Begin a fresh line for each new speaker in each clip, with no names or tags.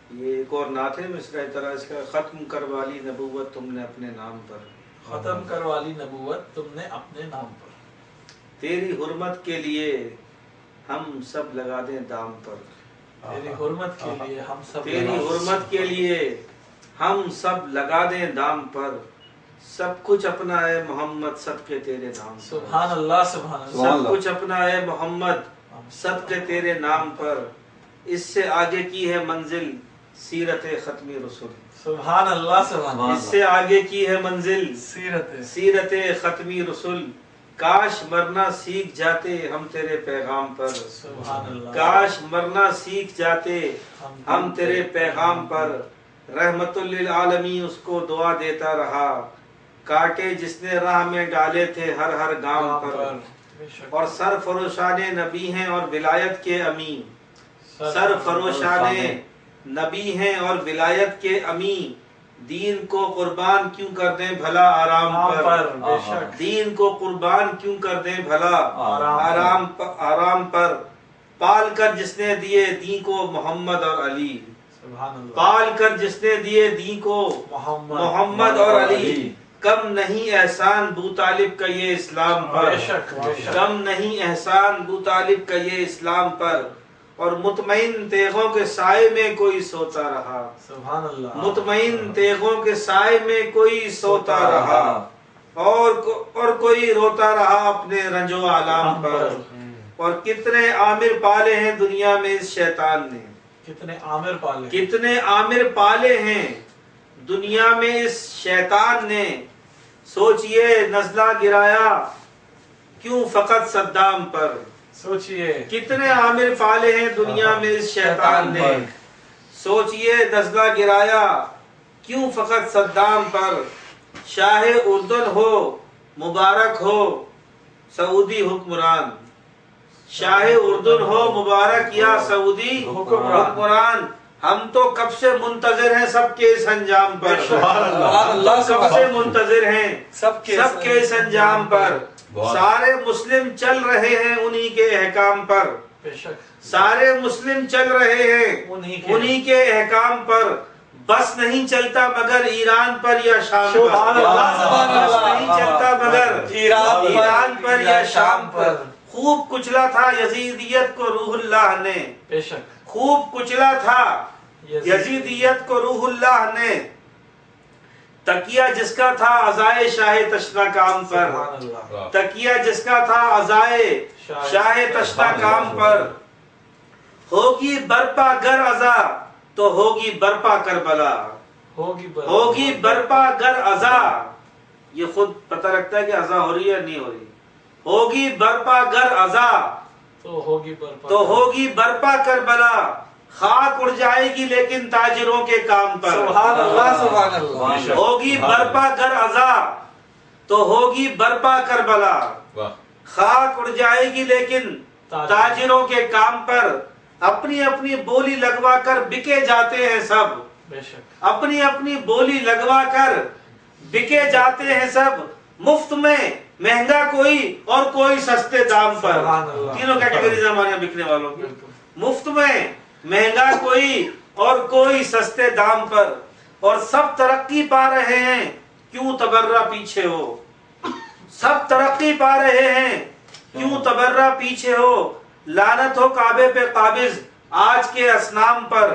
یہ ایک اور نعت ہے مصرع طرح اس کا، ختم کروالی نبوت تم نے اپنے نام پر،
ختم کروالی نبوت تم نے اپنے نام پر،
تیری حرمت کے لیے ہم سب لگا دیں دام پر،
تیری حرمت کے لیے ہم سب،
تیری حرمت کے لیے ہم سب لگا دیں دام پر، سب کچھ اپنا ہے محمد صدقے تیرے نام پر،
سبحان اللہ سبحان اللہ،
سب کچھ اپنا ہے محمد صدقے تیرے نام پر، اس سے آگے کی ہے منزل سیرت ختمی رسول،
سبحان اللہ سبحان اللہ،
اس سے آگے کی ہے منزل
سیرت
ختمی رسول، کاش مرنا سیکھ جاتے ہم تیرے پیغام پر،
سبحان اللہ،
کاش مرنا سیکھ جاتے ہم تیرے پیغام پر، رحمت للعالمین اس کو دعا دیتا رہا، کاٹے جس نے راہ میں ڈالے تھے ہر ہر گام پر، اور سر فروشان نبی ہیں اور ولایت کے امین، سر فروشان نبی ہیں اور ولایت کے امین، دین کو قربان کیوں کر دیں بھلا آرام پر، دین کو قربان کیوں کر دیں بھلا آرام پر، پال کر جس نے دیے دین کو محمد اور علی، پال کر جس نے دیے دین کو محمد اور علی، کم نہیں احسان بو طالب کا یہ اسلام پر، کم نہیں احسان بو طالب کا یہ اسلام پر، اور مطمئن تیغوں کے سائے میں کوئی سوتا رہا،
سبحان اللہ،
مطمئن تیغوں کے سائے میں کوئی سوتا رہا، اور کوئی روتا رہا اپنے رنج و آلام پر، اور کتنے عامر پالے ہیں دنیا میں اس شیطان نے،
کتنے عامر پالے،
کتنے عامر پالے ہیں دنیا میں اس شیطان نے، سوچئے نزلہ گرایا کیوں فقط صدام پر،
سوچئے
کتنے عامر پالے ہیں دنیا میں اس شیطان نے، سوچئے نزلہ گرایا کیوں فقط صدام پر، شاہ اردن ہو مبارک ہو سعودی حکمران، شاہ اردن ہو مبارک یا سعودی حکمران، ہم تو کب سے منتظر ہیں سب کے اس انجام پر، کب سے منتظر ہیں سب کے اس انجام پر، سارے مسلم چل رہے ہیں انہی کے احکام پر، سارے مسلم چل رہے ہیں انہی کے احکام پر، بس نہیں چلتا مگر ایران پر یا شام پر، بس نہیں چلتا مگر ایران پر یا شام پر، خوب کچلا تھا یزیدیت کو روح اللہ نے، خوب کچلا تھا یزیدیت کو روح اللہ نے، تکیہ جس کا تھا عزائے شاہ تشنہ کام پر، تکیہ جس کا تھا عزائے شاہ تشنہ کام پر، ہوگی برپا گر عزا تو ہوگی برپا کربلا، ہوگی برپا گر عزا، یہ خود پتہ رکھتا ہے کہ عزا ہو رہی ہے یا نہیں ہو رہی، ہوگی برپا گر عزا تو ہوگی برپا کربلا، خاک اڑ جائے گی لیکن تاجروں کے کام پر،
سبحان اللہ سبحان اللہ،
ہوگی برپا گر عزا تو ہوگی برپا کربلا، خاک اڑ جائے گی لیکن تاجروں کے کام پر، اپنی اپنی بولی لگوا کر بکے جاتے ہیں سب، اپنی اپنی بولی لگوا کر بکے جاتے ہیں سب، مفت میں مہنگا کوئی اور کوئی سستے دام پر، تینوں کیٹیگریز ہمارے یہاں بکنے والوں کی، مفت میں مہنگا کوئی اور کوئی سستے دام پر، اور سب ترقی پا رہے ہیں کیوں تبرہ پیچھے ہو، سب ترقی پا رہے ہیں کیوں تبرہ پیچھے ہو، لعنت ہو کعبے پہ قابض آج کے اصنام پر،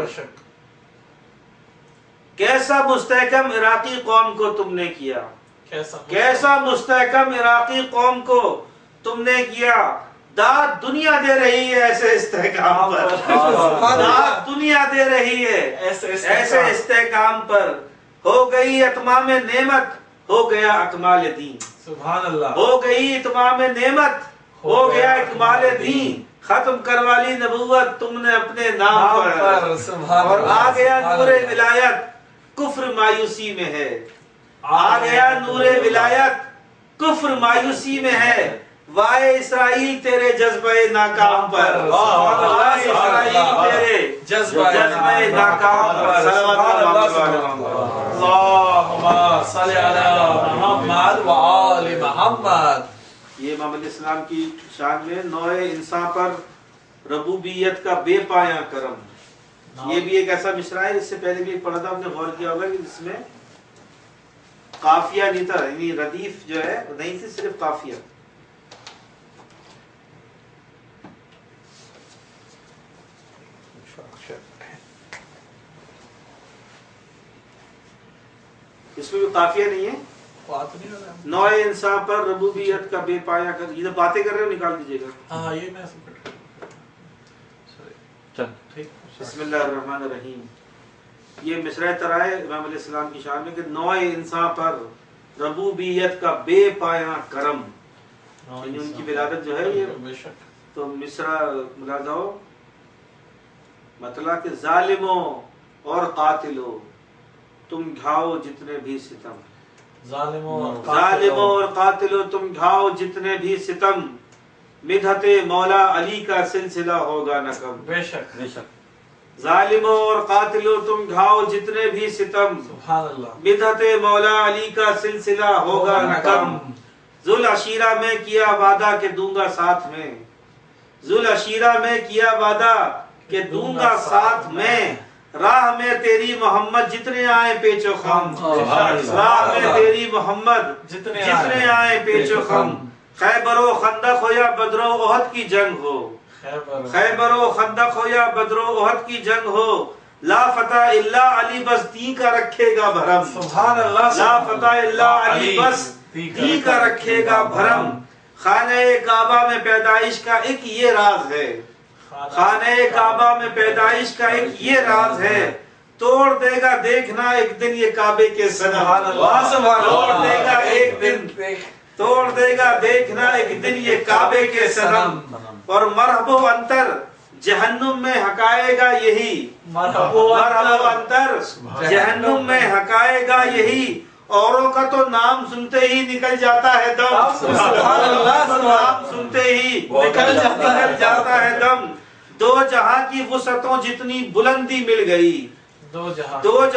کیسا مستحکم عراقی قوم کو تم نے کیا، کیسا مستحکم عراقی قوم کو تم نے کیا، داد دنیا دے رہی ہے ایسے استحکام پر، داد دنیا دے رہی ہے ایسے استحکام پر، ہو گئی اتمام نعمت ہو گیا اکمال دین،
سبحان اللہ،
ہو گئی اتمام نعمت ہو گیا اکمال دین، ختم کروالی نبوت تم نے اپنے نام پر، اور آ گیا نور ولایت کفر مایوسی میں ہے، آ گیا نور ولایت کفر مایوسی میں ہے، وائے اسرائیل تیرے جذبہ ناکام پر، وائے اسرائیل تیرے جذبہ ناکام پر،
اللہم صلی علی محمد وآل محمد۔
یہ امام علیہ السلام کی شان میں نوع انسان پر ربوبیت کا بے پایاں کرم، یہ بھی ایک ایسا مصرع ہے، اس سے پہلے بھی پڑھا تھا، ہم نے غور کیا ہوگا کہ جس میں قافیہ نہیں تھا، یعنی ردیف جو ہے نہیں تھی، صرف قافیہ. اس میں بھی قافیہ نہیں ہے. نوع انسان پر ربوبیت کا بے پایا کر، یہ باتیں کر رہے ہو نکال دیجیے گا.
ہاں یہ میں
بسم اللہ الرحمن الرحیم. یہ مصرع ترائے امام علیہ السلام کی شان میں کہ نوع انسان پر ربوبیت کا بے پایا کرم، یعنی ان کی ولادت جو ہے یہ. تو مصرع ملازہ ہو مطلب کہ ظالموں اور قاتلوں تم ڈھاؤ جتنے بھی ستم، ظالموں اور قاتلوں تم ڈھاؤ جتنے بھی ستم، مدحت مولا علی کا سلسلہ ہوگا نہ کم.
بے شک بے شک.
ظالموں اور قاتلوں تم ڈھاؤ جتنے بھی ستم،
سبحان اللہ،
مدحت مولا علی کا سلسلہ ہوگا نہ کم. ذوالعشیرہ میں کیا وعدہ کہ دوں گا ساتھ میں، ذوالعشیرہ میں کیا وعدہ کہ دوں گا ساتھ میں، راہ میں تیری محمد جتنے آئے پیچ و خم، راہ میں تیری محمد جتنے آئے پیچ و خم. خیبر و خندق ہو یا بدر و احد کی جنگ ہو، خیبر و خندق ہو یا بدر و احد کی جنگ ہو، لا فتح الا علی بس دین کا رکھے گا بھرم.
سبحان اللہ.
لا فتح الا علی بس دین کا رکھے گا بھرم. خانہ کعبہ میں پیدائش کا ایک یہ راز ہے، خانہ کعبہ میں پیدائش کا ایک یہ راز ہے، توڑ دے گا دیکھنا ایک دن یہ کعبے کے صنم. توڑ دے گا ایک دن، توڑ دے گا دیکھنا ایک دن یہ کعبے کے صنم. اور مرحب و انتر جہنم میں حقائے گا یہی، مرحب و انتر جہنم میں حقائے گا یہی، اوروں کا تو نام سنتے ہی نکل جاتا ہے دم. نام سنتے ہی نکل جاتا ہے دم. دو جہاں کی وسعتوں جتنی بلندی مل گئی، دو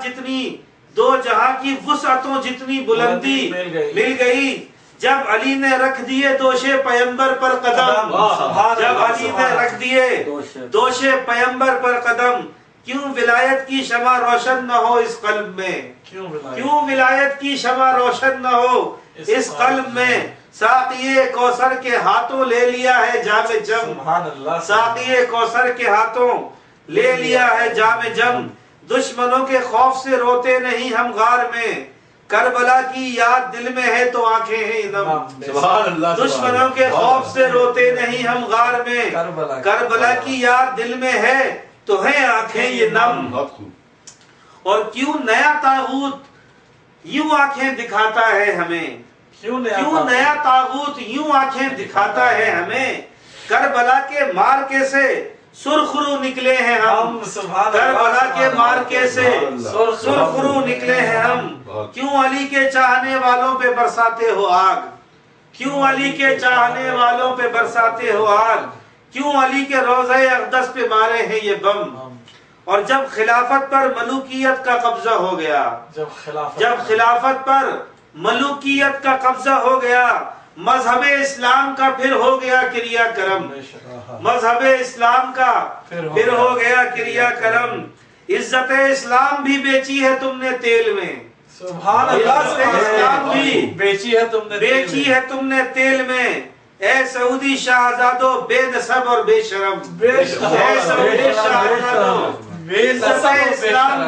جہاں کی وسعتوں جتنی بلندی مل گئی، جب علی نے رکھ دیے دوشے پیمبر پر قدم، جب علی نے رکھ دیے دوشے پیمبر پر قدم. کیوں ولایت کی شمع روشن نہ ہو اس قلب میں، کیوں ولایت کی شمع روشن نہ ہو اس قلب میں. ساقیے کوثر کے ہاتھوں لے لیا ہے جام جم، ساقیے کوثر کے ہاتھوں لے لیا ہے جام جم. دشمنوں کے خوف سے روتے نہیں ہم غار میں، کربلا کی یاد دل میں ہے تو آنکھیں ہیں نم. دشمنوں کے خوف سے روتے نہیں ہم غار میں، کربلا کی یاد دل میں ہے تو ہیں آنکھیں یہ نم. اور کیوں نیا طاغوت یوں آنکھیں دکھاتا ہے ہمیں، کیوں نیا طاغوت یوں آنکھیں دکھاتا ہے ہمیں. کربلا کے مارکے سے سرخرو نکلے ہیں ہم، کربلا کے مارکے سے سرخرو نکلے ہیں ہم. کیوں علی کے چاہنے والوں پہ برساتے ہو آگ، کیوں علی کے چاہنے والوں پہ برساتے ہو آگ، کیوں علی کے روضہ اقدس پہ مارے ہیں یہ بم. اور جب خلافت پر ملوکیت کا قبضہ ہو گیا، جب خلافت پر ملوکیت کا قبضہ ہو گیا، مذہب اسلام کا پھر ہو گیا کریا کرم، مذہب اسلام کا پھر ہو گیا کریا کرم. عزت اسلام بھی بیچی ہے تم نے تیل میں،
سبحان
اللہ. اسلام بھی
بیچی
ہے تم نے تیل میں. اے سعودی شہزادو بے نسب اور بے شرم، اے سعودی شہزادو عزت اسلام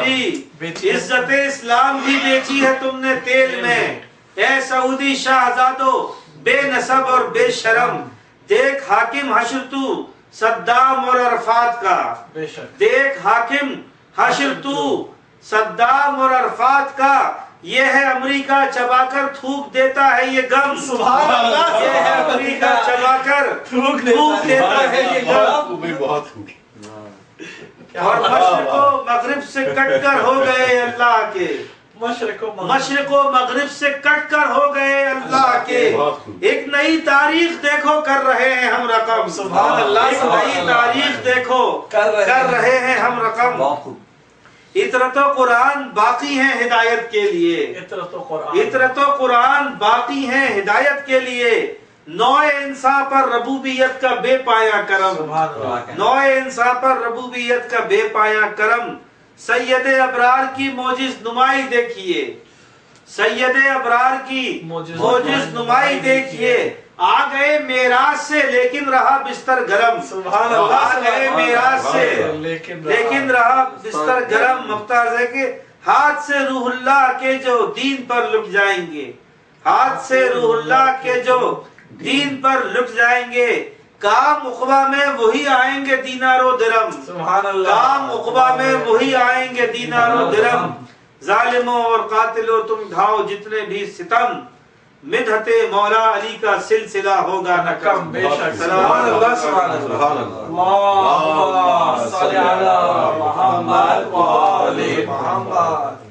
بھی بیچی ہے تم نے تیل میں. اے سعودی شہزادو بے نسب اور بے شرم. دیکھ حاکم حشر تو صدام اور عرفات کا، دیکھ حاکم حشر تو صدام اور عرفات کا. یہ ہے امریکہ چبا کر تھوک دیتا ہے یہ غم، سبحان اللہ. یہ ہے امریکہ چبا کر تھوک دیتا ہے یہ غم. اور مشرق و مغرب سے کٹ کر ہو گئے اللہ کے، مشرق و مغرب سے کٹ کر ہو گئے اللہ کے. ایک نئی تاریخ دیکھو کر رہے ہیں ہم رقم، سبحان اللہ. ایک نئی تاریخ دیکھو کر رہے ہیں ہم رقم. اطرت و قرآن باقی ہیں ہدایت کے لیے، اطرت و قرآن باقی ہیں ہدایت کے لیے. نوع انسان پر ربوبیت کا بے پایا کرم،
سبحان اللہ۔
نوع انسان پر ربوبیت کا بے پایا کرم، سید ابرار کی موجز نمائی دیکھیے، سید ابرار کی موجز نمائی دیکھیے، آ گئے معراج سے لیکن رہا بستر گرم،
سبحان اللہ۔
آ گئے معراج سے لیکن رہا بستر گرم۔ مختار ہے کہ ہاتھ سے روح اللہ کے جو دین پر لٹ جائیں گے، ہاتھ سے روح اللہ کے جو دین پر لٹ جائیں گے، کام عقبہ میں وہی آئیں گے دینار و درم،
سبحان اللہ۔
کام عقبہ میں وہی آئیں گے دینار و درم۔ ظالموں اور قاتلوں تم ڈھاؤ جتنے بھی ستم، مدحت مولا علی کا سلسلہ ہوگا نہ کم۔
بے شک۔ سبحان اللہ، سبحان اللہ۔ اللہم صلی علی محمد و آل محمد۔